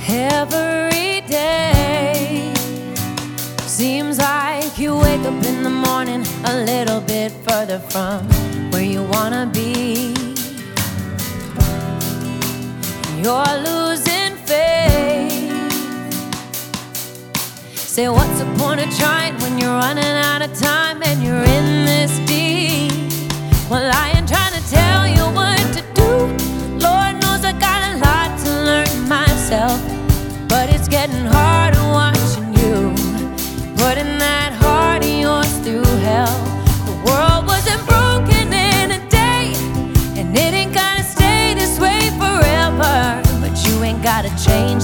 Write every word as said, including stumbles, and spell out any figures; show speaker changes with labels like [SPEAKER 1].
[SPEAKER 1] Every day seems like you wake up in the morning a little bit further from where you wanna be. You're losing faith. Say, what's the point of trying when you're running out of time and you're in this deep? Well, I ain't trying to tell you what to do. Lord knows I got a lot to learn myself, but it's getting harder watching you putting that heart of yours through hell. The world wasn't broken in a day, and it ain't gotta stay this way forever. But you ain't gotta change